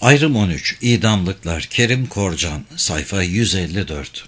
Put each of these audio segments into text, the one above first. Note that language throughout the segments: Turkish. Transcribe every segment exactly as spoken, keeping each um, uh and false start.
Ayrım on üç. İdamlıklar. Kerim Korcan. Sayfa yüz elli dört.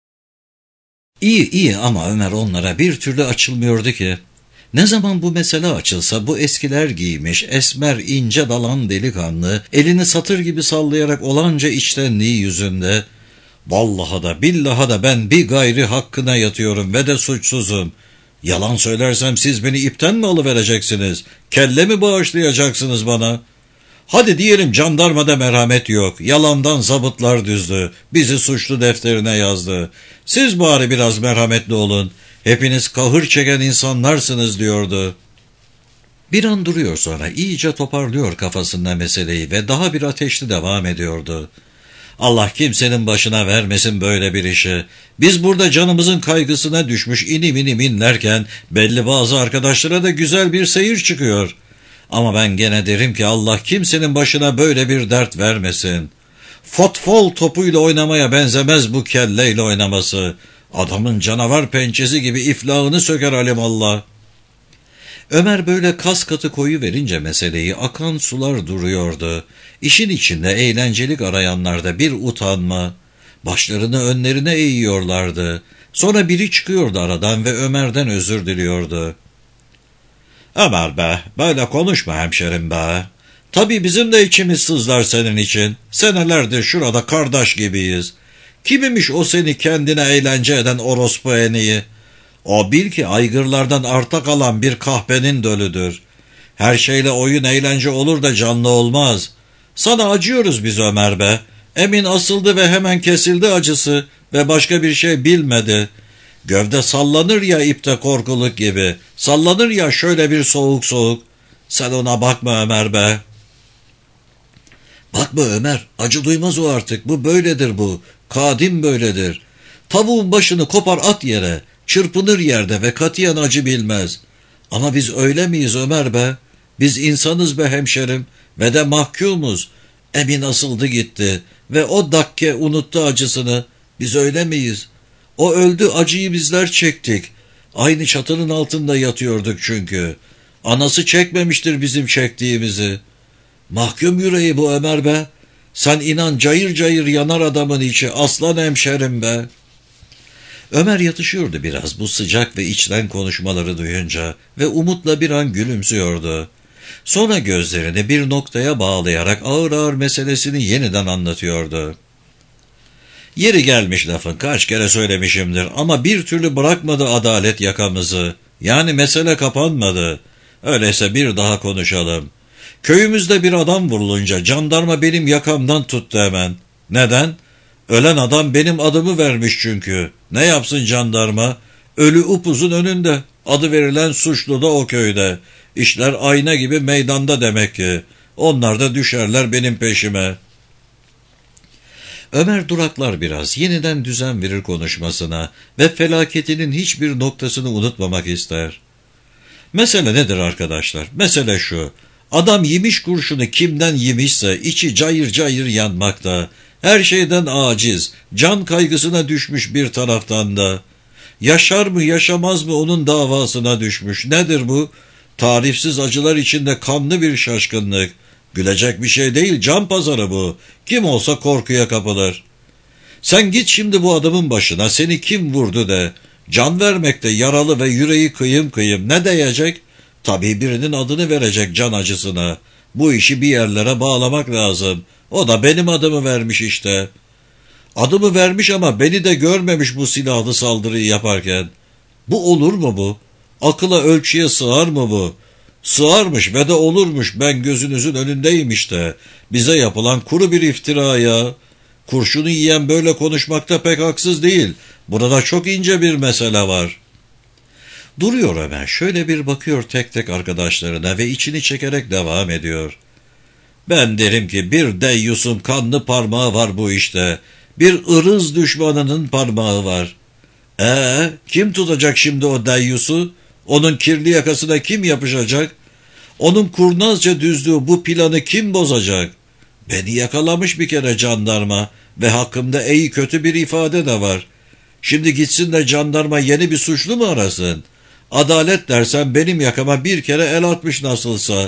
İyi iyi ama Ömer onlara bir türlü açılmıyordu ki. Ne zaman bu mesele açılsa bu eskiler giymiş, esmer, ince dalan delikanlı, elini satır gibi sallayarak olanca içtenliği yüzünde, "Vallaha da billaha da ben bir gayri hakkına yatıyorum ve de suçsuzum. Yalan söylersem siz beni ipten mi alıvereceksiniz? Kelle mi bağışlayacaksınız bana? Hadi diyelim jandarmada merhamet yok. Yalandan zabıtlar düzdü. Bizi suçlu defterine yazdı. Siz bari biraz merhametli olun. Hepiniz kahır çeken insanlarsınız" diyordu. Bir an duruyor, sonra iyice toparlıyor kafasında meseleyi ve daha bir ateşli devam ediyordu. "Allah kimsenin başına vermesin böyle bir işi. Biz burada canımızın kaygısına düşmüş inim inim inlerken belli bazı arkadaşlara da güzel bir seyir çıkıyor. Ama ben gene derim ki Allah kimsenin başına böyle bir dert vermesin. Futbol topuyla oynamaya benzemez bu kelleyle oynaması. Adamın canavar pençesi gibi iflahını söker alimallah." Ömer böyle kas katı koyu verince meseleyi akan sular duruyordu. İşin içinde eğlencelik arayanlarda bir utanma, başlarını önlerine eğiyorlardı. Sonra biri çıkıyordu aradan ve Ömer'den özür diliyordu. "Ömer be, böyle konuşma hemşerim be. Tabii bizim de içimiz sızlar senin için. Senelerdir şurada kardeş gibiyiz. Kimmiş o seni kendine eğlence eden orospu eniği? O bil ki aygırlardan arta kalan bir kahpenin dölüdür. Her şeyle oyun eğlence olur da canlı olmaz. Sana acıyoruz biz Ömer be. Emin asıldı ve hemen kesildi acısı ve başka bir şey bilmedi. Gövde sallanır ya ipte korkuluk gibi. Sallanır ya şöyle bir soğuk soğuk. Sen ona bakma Ömer be." "Bakma Ömer, acı duymaz o artık. Bu böyledir bu. Kadim böyledir. Tavuğun başını kopar at yere. Çırpınır yerde ve katiyen acı bilmez. Ama biz öyle miyiz Ömer be? Biz insanız be hemşerim ve de mahkumuz. Emin asıldı gitti ve o dakke unuttu acısını. Biz öyle miyiz? O öldü, acıyı bizler çektik. Aynı çatının altında yatıyorduk çünkü. Anası çekmemiştir bizim çektiğimizi. Mahkum yüreği bu Ömer be. Sen inan cayır cayır yanar adamın içi, aslan hemşerim be." Ömer yatışıyordu biraz bu sıcak ve içten konuşmaları duyunca ve umutla bir an gülümsüyordu. Sonra gözlerini bir noktaya bağlayarak ağır ağır meselesini yeniden anlatıyordu. "Yeri gelmiş lafın, kaç kere söylemişimdir ama bir türlü bırakmadı adalet yakamızı. Yani mesele kapanmadı. Öyleyse bir daha konuşalım. Köyümüzde bir adam vurulunca jandarma benim yakamdan tuttu hemen. Neden? Ölen adam benim adımı vermiş çünkü. Ne yapsın jandarma? Ölü upuzun önünde. Adı verilen suçlu da o köyde. İşler ayna gibi meydanda demek ki. Onlar da düşerler benim peşime." Ömer duraklar biraz, yeniden düzen verir konuşmasına ve felaketinin hiçbir noktasını unutmamak ister. "Mesele nedir arkadaşlar? Mesele şu. Adam yemiş kurşunu kimden yemişse içi cayır cayır yanmakta. Her şeyden aciz, can kaygısına düşmüş bir taraftan da. Yaşar mı yaşamaz mı onun davasına düşmüş. Nedir bu? Tarifsiz acılar içinde kanlı bir şaşkınlık. Gülecek bir şey değil, can pazarı bu. Kim olsa korkuya kapılır. Sen git şimdi bu adamın başına, seni kim vurdu de. Can vermekte yaralı ve yüreği kıyım kıyım. Ne diyecek? Tabii birinin adını verecek can acısına. Bu işi bir yerlere bağlamak lazım. O da benim adımı vermiş işte. Adımı vermiş ama beni de görmemiş bu silahlı saldırıyı yaparken. Bu olur mu bu? Akıla ölçüye sığar mı bu? Sığarmış ve de olurmuş, ben gözünüzün önündeyim işte. Bize yapılan kuru bir iftira ya. Kurşunu yiyen böyle konuşmakta pek haksız değil. Burada çok ince bir mesele var." Duruyor Ömer, şöyle bir bakıyor tek tek arkadaşlarına ve içini çekerek devam ediyor. "Ben derim ki bir deyyusun kanlı parmağı var bu işte. Bir ırız düşmanının parmağı var. Ee, kim tutacak şimdi o deyyusu? Onun kirli yakasına kim yapışacak? Onun kurnazca düzdüğü bu planı kim bozacak? Beni yakalamış bir kere jandarma ve hakkımda iyi kötü bir ifade de var. Şimdi gitsin de jandarma yeni bir suçlu mu arasın? Adalet dersen benim yakama bir kere el atmış nasılsa.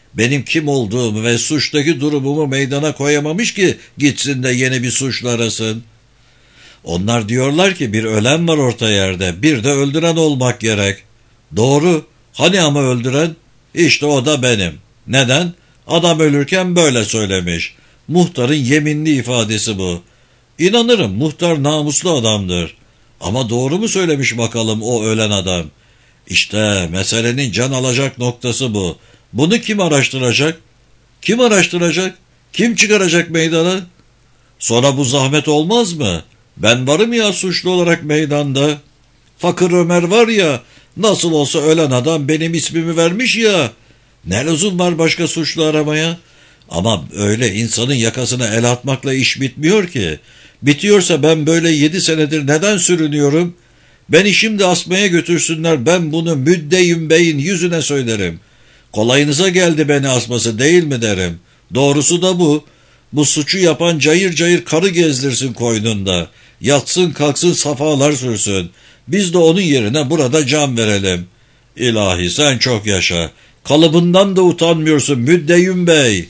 Benim kim olduğumu ve suçtaki durumumu meydana koyamamış ki gitsin de yeni bir suçlu arasın. Onlar diyorlar ki bir ölen var orta yerde, bir de öldüren olmak gerek. Doğru, hani ama öldüren? İşte o da benim. Neden? Adam ölürken böyle söylemiş. Muhtarın yeminli ifadesi bu. İnanırım, muhtar namuslu adamdır. Ama doğru mu söylemiş bakalım o ölen adam? İşte meselenin can alacak noktası bu. Bunu kim araştıracak? Kim araştıracak? Kim çıkaracak meydana? Sonra bu zahmet olmaz mı? Ben varım ya suçlu olarak meydanda. Fakir Ömer var ya, nasıl olsa ölen adam benim ismimi vermiş ya. Ne lüzum var başka suçlu aramaya? Ama öyle insanın yakasına el atmakla iş bitmiyor ki. Bitiyorsa ben böyle yedi senedir neden sürünüyorum? Beni şimdi asmaya götürsünler, ben bunu Müddeyim Bey'in yüzüne söylerim. Kolayınıza geldi beni asması değil mi derim. Doğrusu da bu. Bu suçu yapan cayır cayır karı gezdirsin koynunda. Yatsın kalksın safalar sürsün. Biz de onun yerine burada can verelim. İlahi sen çok yaşa. Kalıbından da utanmıyorsun Müddeyim Bey.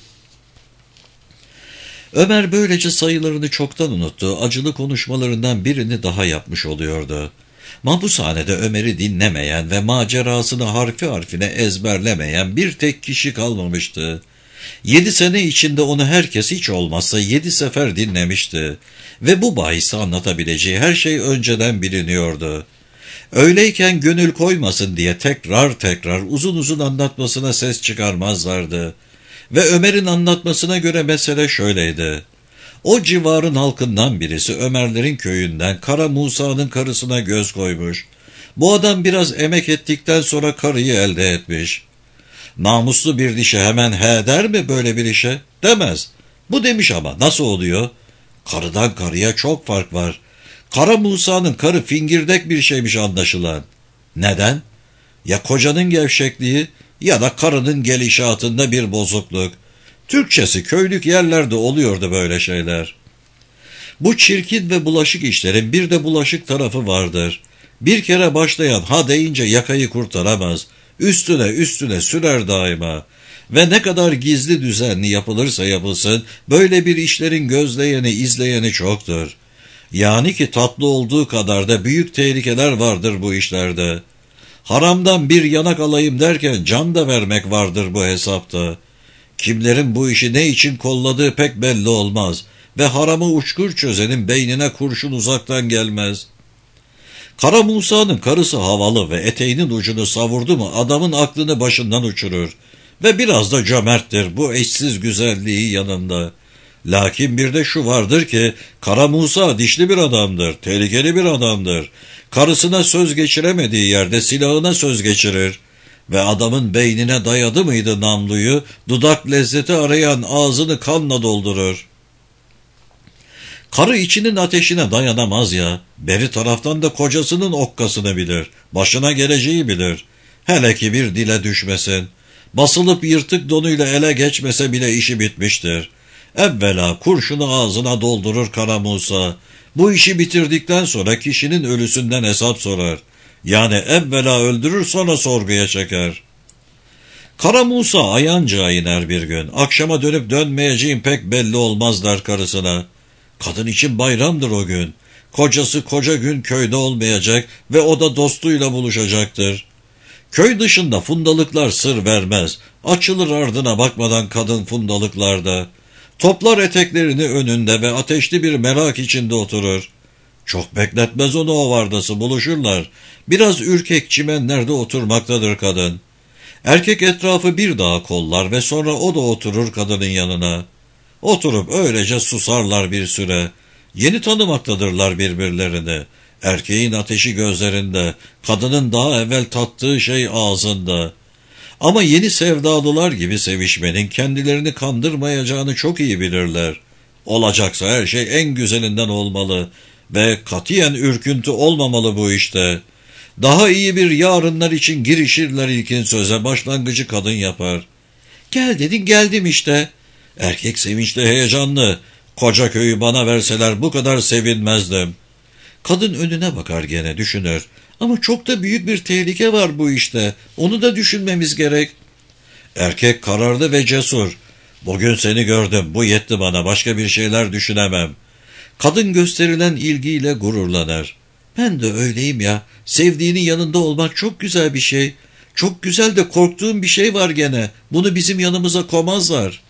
Ömer böylece sayılarını çoktan unuttu. Acılı konuşmalarından birini daha yapmış oluyordu. Mahpushanede Ömer'i dinlemeyen ve macerasını harfi harfine ezberlemeyen bir tek kişi kalmamıştı. Yedi sene içinde onu herkes hiç olmazsa yedi sefer dinlemişti. Ve bu bahisi anlatabileceği her şey önceden biliniyordu. Öyleyken gönül koymasın diye tekrar tekrar uzun uzun anlatmasına ses çıkarmazlardı. Ve Ömer'in anlatmasına göre mesele şöyleydi. O civarın halkından birisi Ömerlerin köyünden Kara Musa'nın karısına göz koymuş. Bu adam biraz emek ettikten sonra karıyı elde etmiş. Namuslu bir dişe hemen he der mi böyle bir işe? Demez. Bu demiş ama nasıl oluyor? Karıdan karıya çok fark var. Kara Musa'nın karı fingirdek bir şeymiş anlaşılan. Neden? Ya kocanın gevşekliği ya da karının gelişatında bir bozukluk. Türkçesi köylük yerlerde oluyordu böyle şeyler. Bu çirkin ve bulaşık işlerin bir de bulaşık tarafı vardır. Bir kere başlayan ha deyince yakayı kurtaramaz. Üstüne üstüne sürer daima. Ve ne kadar gizli düzenli yapılırsa yapılsın, böyle bir işlerin gözleyeni, izleyeni çoktur. Yani ki tatlı olduğu kadar da büyük tehlikeler vardır bu işlerde. Haramdan bir yanak alayım derken can da vermek vardır bu hesapta. Kimlerin bu işi ne için kolladığı pek belli olmaz ve haramı uçkur çözenin beynine kurşun uzaktan gelmez. Kara Musa'nın karısı havalı ve eteğinin ucunu savurdu mu adamın aklını başından uçurur ve biraz da cömerttir bu eşsiz güzelliği yanında. Lakin bir de şu vardır ki Kara Musa dişli bir adamdır, tehlikeli bir adamdır. Karısına söz geçiremediği yerde silahına söz geçirir. Ve adamın beynine dayadı mıydı namluyu, dudak lezzeti arayan ağzını kanla doldurur. Karı içinin ateşine dayanamaz ya, beri taraftan da kocasının okkasını bilir, başına geleceği bilir. Hele ki bir dile düşmesin. Basılıp yırtık donuyla ele geçmese bile işi bitmiştir. Evvela kurşunu ağzına doldurur Kara Musa. Bu işi bitirdikten sonra kişinin ölüsünden hesap sorar. Yani evvela öldürür sonra sorguya çeker. Kara Musa Ayancı'ya iner bir gün. Akşama dönüp dönmeyeceğim pek belli olmaz der karısına. Kadın için bayramdır o gün. Kocası koca gün köyde olmayacak ve o da dostuyla buluşacaktır. Köy dışında fundalıklar sır vermez. Açılır ardına bakmadan kadın fundalıklarda. Toplar eteklerini önünde ve ateşli bir merak içinde oturur. Çok bekletmez onu o vardası, buluşurlar. Biraz ürkek çimenlerde oturmaktadır kadın. Erkek etrafı bir daha kollar ve sonra o da oturur kadının yanına. Oturup öylece susarlar bir süre. Yeni tanımaktadırlar birbirlerini. Erkeğin ateşi gözlerinde, kadının daha evvel tattığı şey ağzında. Ama yeni sevdalılar gibi sevişmenin kendilerini kandırmayacağını çok iyi bilirler. Olacaksa her şey en güzelinden olmalı ve katiyen ürküntü olmamalı bu işte. Daha iyi bir yarınlar için girişirler ilkin söze, başlangıcı kadın yapar. Gel dedin, geldim işte. Erkek sevinçli, heyecanlı. Koca köyü bana verseler bu kadar sevinmezdim. Kadın önüne bakar gene, düşünür. Ama çok da büyük bir tehlike var bu işte. Onu da düşünmemiz gerek. Erkek kararlı ve cesur. Bugün seni gördüm, bu yetti bana, başka bir şeyler düşünemem. Kadın gösterilen ilgiyle gururlanır. Ben de öyleyim ya, sevdiğinin yanında olmak çok güzel bir şey. Çok güzel de korktuğum bir şey var gene, bunu bizim yanımıza koymazlar.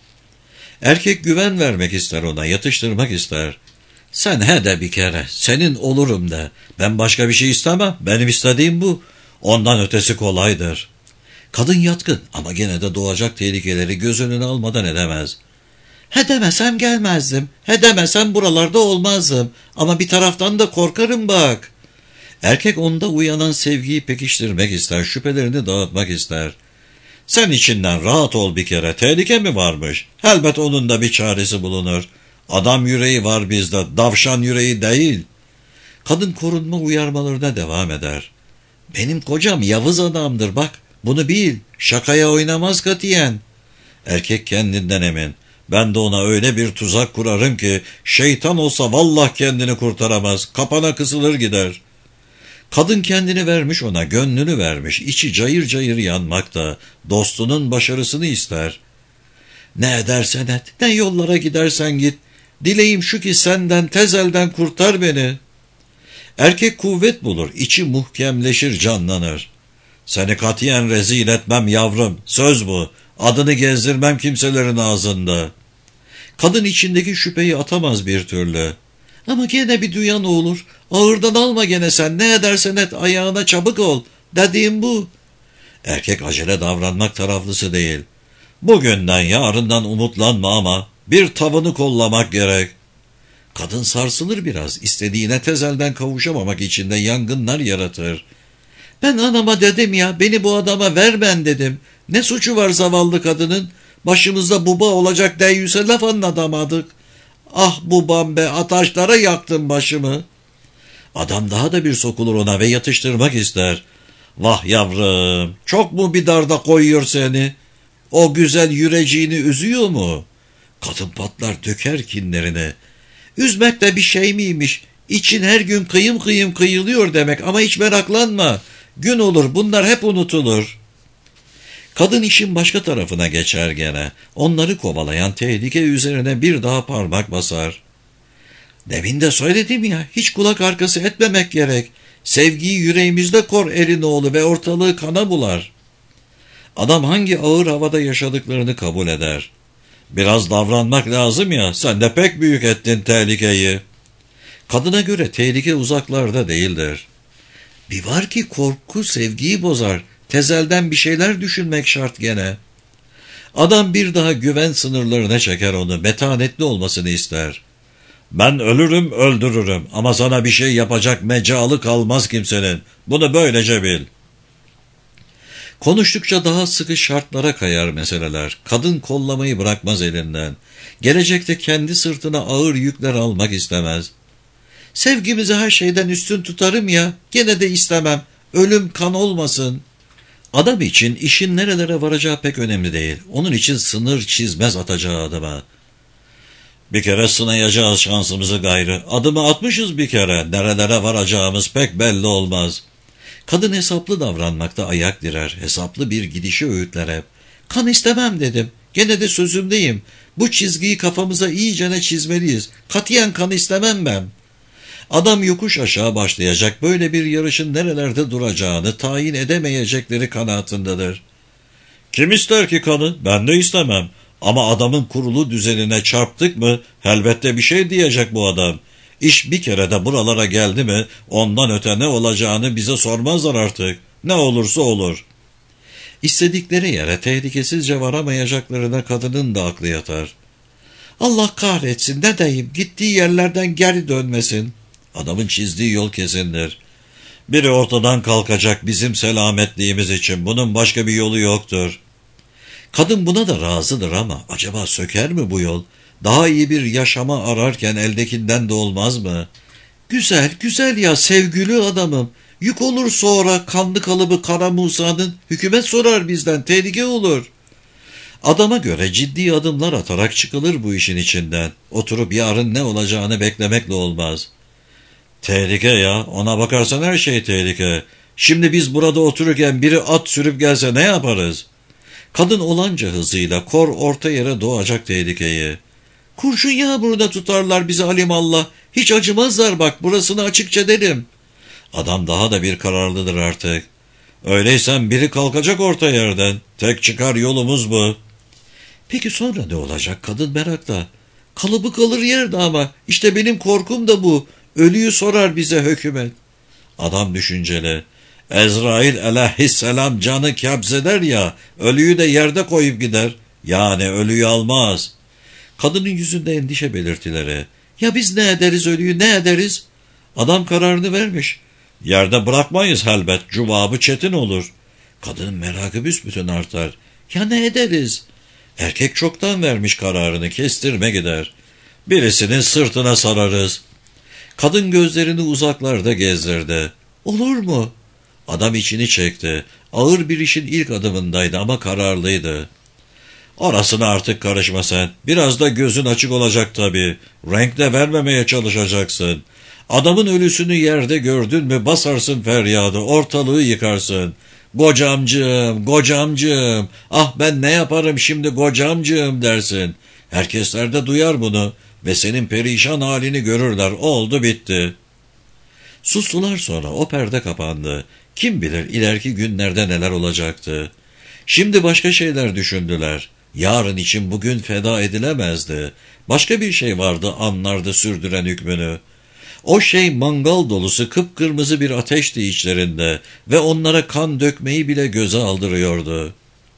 Erkek güven vermek ister ona, yatıştırmak ister. Sen he de bir kere, senin olurum de. Ben başka bir şey istemem, benim istediğim bu. Ondan ötesi kolaydır. Kadın yatkın ama gene de doğacak tehlikeleri göz önüne almadan edemez. He demesem gelmezdim, he demesem buralarda olmazdım. Ama bir taraftan da korkarım bak. Erkek onda uyanan sevgiyi pekiştirmek ister, şüphelerini dağıtmak ister. Sen içinden rahat ol bir kere, tehlike mi varmış? Elbet onun da bir çaresi bulunur. Adam yüreği var bizde, davşan yüreği değil. Kadın korunma uyarmalarına devam eder. Benim kocam yavuz adamdır bak, bunu bil, şakaya oynamaz katiyen. Erkek kendinden emin. Ben de ona öyle bir tuzak kurarım ki, şeytan olsa vallah kendini kurtaramaz, kapana kısılır gider. Kadın kendini vermiş ona, gönlünü vermiş, içi cayır cayır yanmakta, dostunun başarısını ister. Ne edersen et, ne yollara gidersen git, dileğim şu ki senden tez elden kurtar beni. Erkek kuvvet bulur, içi muhkemleşir, canlanır. Seni katiyen rezil etmem yavrum, söz bu, adını gezdirmem kimselerin ağzında. Kadın içindeki şüpheyi atamaz bir türlü. Ama gene bir duyan olur, ağırdan alma gene sen, ne edersen et, ayağına çabuk ol, dediğim bu. Erkek acele davranmak taraflısı değil. Bugünden yarından umutlanma ama bir tavını kollamak gerek. Kadın sarsılır biraz, istediğine tez elden kavuşamamak için de yangınlar yaratır. Ben anama dedim ya, beni bu adama ver ben dedim. Ne suçu var zavallı kadının? Başımızda buba olacak deyyüse laf anlatamadık. Ah bubam be, ataşlara yaktın başımı. Adam daha da bir sokulur ona ve yatıştırmak ister. Vah yavrum, çok mu bir darda koyuyor seni? O güzel yüreciğini üzüyor mu? Kadın patlar, döker kinlerini. Üzmek de bir şey miymiş? İçin her gün kıyım kıyım kıyılıyor demek ama hiç meraklanma. Gün olur, bunlar hep unutulur. Kadın işin başka tarafına geçer gene. Onları kovalayan tehlike üzerine bir daha parmak basar. Demin de söyledim ya, hiç kulak arkası etmemek gerek. Sevgiyi yüreğimizde kor elinoğlu ve ortalığı kana bular. Adam hangi ağır havada yaşadıklarını kabul eder. Biraz davranmak lazım ya, sen de pek büyük ettin tehlikeyi. Kadına göre tehlike uzaklarda değildir. Bir var ki korku sevgiyi bozar. Tezelden bir şeyler düşünmek şart gene. Adam bir daha güven sınırlarına çeker onu, metanetli olmasını ister. Ben ölürüm öldürürüm ama sana bir şey yapacak mecalı kalmaz kimsenin. Bunu böylece bil. Konuştukça daha sıkı şartlara kayar meseleler. Kadın kollamayı bırakmaz elinden. Gelecekte kendi sırtına ağır yükler almak istemez. Sevgimizi her şeyden üstün tutarım ya, gene de istemem. Ölüm kan olmasın. Adam için işin nerelere varacağı pek önemli değil. Onun için sınır çizmez atacağı adıma. Bir kere sınayacağız şansımızı gayrı. Adımı atmışız bir kere. Nerelere varacağımız pek belli olmaz. Kadın hesaplı davranmakta ayak direr. Hesaplı bir gidişi öğütler hep. Kan istemem dedim. Gene de sözümdeyim. Bu çizgiyi kafamıza iyicene çizmeliyiz. Katiyen kan istemem ben. Adam yokuş aşağı başlayacak, böyle bir yarışın nerelerde duracağını tayin edemeyecekleri kanaatindedir. Kim ister ki kanı? Ben de istemem. Ama adamın kurulu düzenine çarptık mı, elbette bir şey diyecek bu adam. İş bir kere de buralara geldi mi, ondan öte ne olacağını bize sormazlar artık. Ne olursa olur. İstedikleri yere tehlikesizce varamayacaklarına kadının da aklı yatar. Allah kahretsin, ne diyeyim, gittiği yerlerden geri dönmesin. Adamın çizdiği yol kesindir. Biri ortadan kalkacak bizim selametliğimiz için, bunun başka bir yolu yoktur. Kadın buna da razıdır ama acaba söker mi bu yol? Daha iyi bir yaşama ararken eldekinden de olmaz mı? Güzel, güzel ya sevgili adamım. Yük olur sonra kanlı kalıbı Kara Musa'nın, hükümet sorar bizden, tehlike olur. Adama göre ciddi adımlar atarak çıkılır bu işin içinden. Oturup yarın ne olacağını beklemekle olmaz. Tehlike ya, ona bakarsan her şey tehlike. Şimdi biz burada otururken biri at sürüp gelse ne yaparız? Kadın olanca hızıyla kor orta yere doğacak tehlikeyi. Kurşun yağmuruna tutarlar bizi alimallah. Hiç acımazlar bak, burasını açıkça derim. Adam daha da bir kararlıdır artık. Öyleysen biri kalkacak orta yerden. Tek çıkar yolumuz bu. Peki sonra ne olacak? Kadın merakla. Kalıbı kalır yerde ama işte benim korkum da bu. Ölüyü sorar bize hükümet. Adam düşünceli. Ezrail aleyhisselam canı kabzeder ya, ölüyü de yerde koyup gider. Yani ölüyü almaz. Kadının yüzünde endişe belirtileri. Ya biz ne ederiz ölüyü, ne ederiz? Adam kararını vermiş. Yerde bırakmayız elbet, cevabı çetin olur. Kadının merakı büsbütün artar. Ya ne ederiz? Erkek çoktan vermiş kararını, kestirme gider. Birisinin sırtına sararız. Kadın gözlerini uzaklarda gezdirdi. Olur mu? Adam içini çekti. Ağır bir işin ilk adımındaydı ama kararlıydı. Orasına artık karışma sen. Biraz da gözün açık olacak tabii. Renk de vermemeye çalışacaksın. Adamın ölüsünü yerde gördün mü basarsın feryadı, ortalığı yıkarsın. Kocamcığım, kocamcığım, ah ben ne yaparım şimdi kocamcığım dersin. Herkesler de duyar bunu ve senin perişan halini görürler. Oldu bitti. Sustular, sonra o perde kapandı. Kim bilir ileriki günlerde neler olacaktı. Şimdi başka şeyler düşündüler. Yarın için bugün feda edilemezdi. Başka bir şey vardı anlarda sürdüren hükmünü. O şey mangal dolusu kıpkırmızı bir ateşti içlerinde ve onlara kan dökmeyi bile göze aldırıyordu.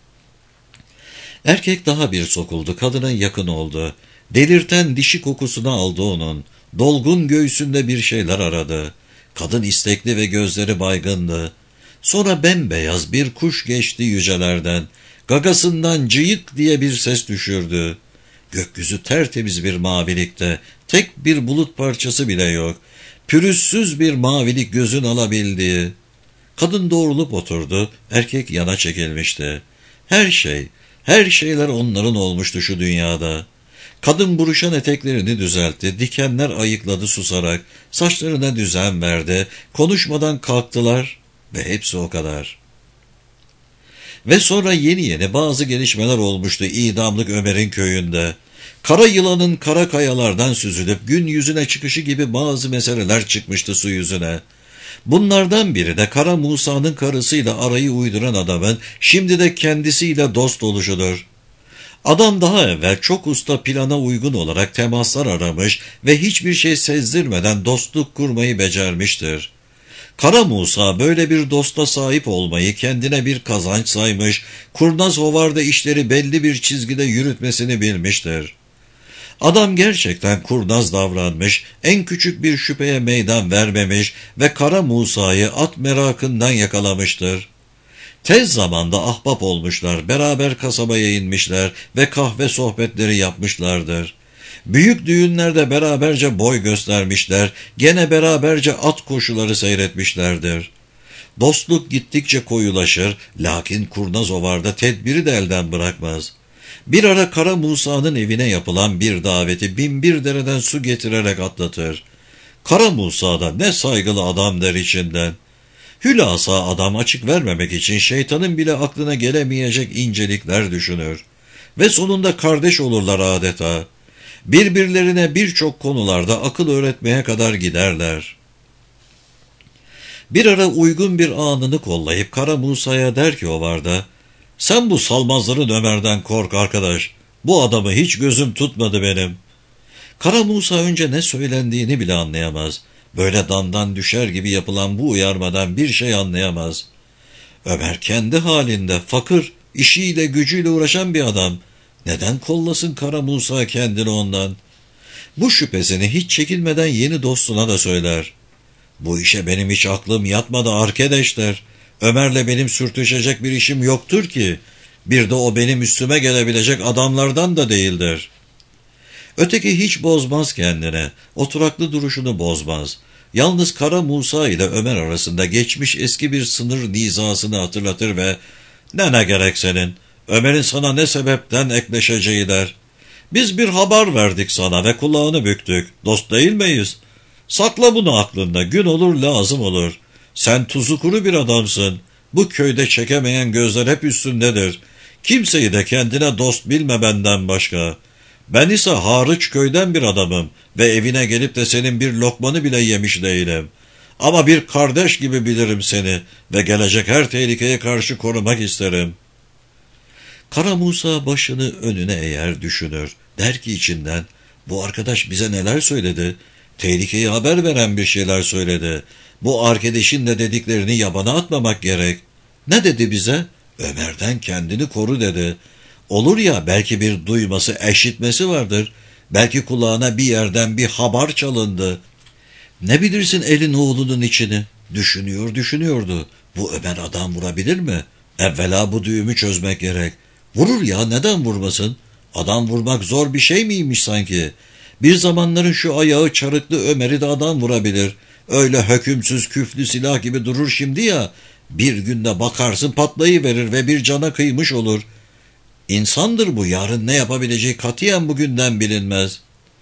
Erkek daha bir sokuldu, kadına yakın oldu. Delirten dişi kokusunu aldı onun. Dolgun göğsünde bir şeyler aradı. Kadın istekli ve gözleri baygındı. Sonra bembeyaz bir kuş geçti yücelerden. Gagasından cıyık diye bir ses düşürdü. Gökyüzü tertemiz bir mavilikte, tek bir bulut parçası bile yok. Pürüzsüz bir mavilik gözün alabildiği. Kadın doğrulup oturdu, erkek yana çekilmişti. Her şey, her şeyler onların olmuştu şu dünyada. Kadın buruşan eteklerini düzeltti, dikenler ayıkladı susarak, saçlarına düzen verdi, konuşmadan kalktılar ve hepsi o kadar. Ve sonra yeni yeni bazı gelişmeler olmuştu idamlık Ömer'in köyünde. Kara yılanın kara kayalardan süzülüp gün yüzüne çıkışı gibi bazı meseleler çıkmıştı su yüzüne. Bunlardan biri de Kara Musa'nın karısıyla arayı uyduran adamın şimdi de kendisiyle dost oluşudur. Adam daha evvel çok usta plana uygun olarak temaslar aramış ve hiçbir şey sezdirmeden dostluk kurmayı becermiştir. Kara Musa böyle bir dosta sahip olmayı kendine bir kazanç saymış, kurnaz hovarda işleri belli bir çizgide yürütmesini bilmiştir. Adam gerçekten kurnaz davranmış, en küçük bir şüpheye meydan vermemiş ve Kara Musa'yı at merakından yakalamıştır. Tez zamanda ahbap olmuşlar, beraber kasabaya inmişler ve kahve sohbetleri yapmışlardır. Büyük düğünlerde beraberce boy göstermişler, gene beraberce at koşuları seyretmişlerdir. Dostluk gittikçe koyulaşır, lakin kurnaz ovarda tedbiri de elden bırakmaz. Bir ara Kara Musa'nın evine yapılan bir daveti binbir dereden su getirerek atlatır. Kara Musa da ne saygılı adam der içinden. Hülasa adam açık vermemek için şeytanın bile aklına gelemeyecek incelikler düşünür. Ve sonunda kardeş olurlar adeta. Birbirlerine birçok konularda akıl öğretmeye kadar giderler. Bir ara uygun bir anını kollayıp Kara Musa'ya der ki ovarda, "Sen bu salmazların Ömer'den kork arkadaş. Bu adamı hiç gözüm tutmadı benim." Kara Musa önce ne söylendiğini bile anlayamaz. Böyle dandan düşer gibi yapılan bu uyarmadan bir şey anlayamaz. Ömer kendi halinde, fakir, işiyle gücüyle uğraşan bir adam. Neden kollasın Kara Musa kendini ondan? Bu şüphesini hiç çekinmeden yeni dostuna da söyler. "Bu işe benim hiç aklım yatmadı arkadaşlar. Ömer'le benim sürtüşecek bir işim yoktur ki. Bir de o benim üstüme gelebilecek adamlardan da değildir." Öteki hiç bozmaz kendine, oturaklı duruşunu bozmaz. Yalnız Kara Musa ile Ömer arasında geçmiş eski bir sınır nizasını hatırlatır ve "Ne ne gerek senin? Ömer'in sana ne sebepten ekleşeceği der. Biz bir haber verdik sana ve kulağını büktük. Dost değil miyiz? Sakla bunu aklında, gün olur lazım olur. Sen tuzu kuru bir adamsın. Bu köyde çekemeyen gözler hep üstündedir. Kimseyi de kendine dost bilme benden başka. Ben ise hariç köyden bir adamım ve evine gelip de senin bir lokmanı bile yemiş değilim. Ama bir kardeş gibi bilirim seni ve gelecek her tehlikeye karşı korumak isterim. Kara Musa başını önüne eğer düşünür. Der ki içinden, bu arkadaş bize neler söyledi? Tehlikeyi haber veren bir şeyler söyledi. Bu arkadaşın da dediklerini yabana atmamak gerek. Ne dedi bize? Ömer'den kendini koru dedi. Olur ya, belki bir duyması, eşitmesi vardır. Belki kulağına bir yerden bir haber çalındı. Ne bilirsin elin oğlunun içini? Düşünüyor düşünüyordu. Bu Ömer adam vurabilir mi? Evvela bu düğümü çözmek gerek. Vurur ya, neden vurmasın? Adam vurmak zor bir şey miymiş sanki? Bir zamanların şu ayağı çarıklı Ömer'i de adam vurabilir. Öyle hükümsüz küflü silah gibi durur şimdi ya. Bir günde bakarsın patlayıverir ve bir cana kıymış olur. İnsandır bu, yarın ne yapabileceği katiyen bugünden bilinmez.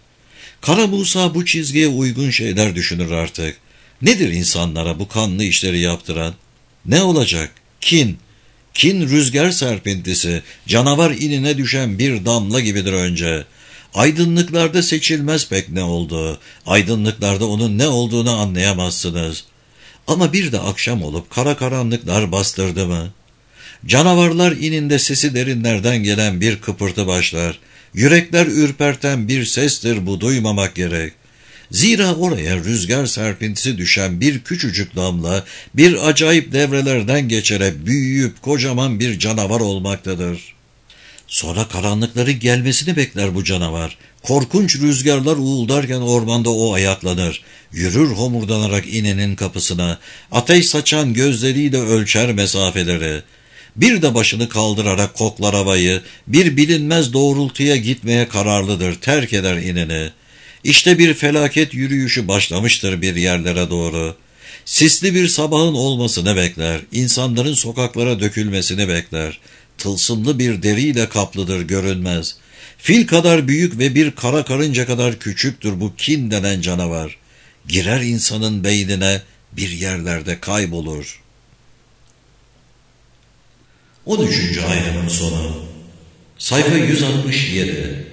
Kara Musa bu çizgiye uygun şeyler düşünür artık. Nedir insanlara bu kanlı işleri yaptıran? Ne olacak? Kin. Kin rüzgar serpintisi, canavar inine düşen bir damla gibidir önce. Aydınlıklarda seçilmez pek ne olduğu. Aydınlıklarda onun ne olduğunu anlayamazsınız. Ama bir de akşam olup kara karanlıklar bastırdı mı? Canavarlar ininde sesi derinlerden gelen bir kıpırtı başlar. Yürekler ürperten bir sestir bu, duymamak gerek. Zira oraya rüzgar serpintisi düşen bir küçücük damla, bir acayip devrelerden geçerek büyüyüp kocaman bir canavar olmaktadır. Sonra karanlıkların gelmesini bekler bu canavar. Korkunç rüzgarlar uğuldarken ormanda o ayaklanır. Yürür homurdanarak inenin kapısına, ateş saçan gözleriyle ölçer mesafeleri. Bir de başını kaldırarak koklar havayı, bir bilinmez doğrultuya gitmeye kararlıdır, terk eder inini. İşte bir felaket yürüyüşü başlamıştır bir yerlere doğru. Sisli bir sabahın olmasını bekler, insanların sokaklara dökülmesini bekler. Tılsımlı bir deriyle kaplıdır, görünmez. Fil kadar büyük ve bir kara karınca kadar küçüktür bu kin denen canavar. Girer insanın beynine, bir yerlerde kaybolur. on üçüncü ayrımın sonu. Sayfa yüz altmış yedi.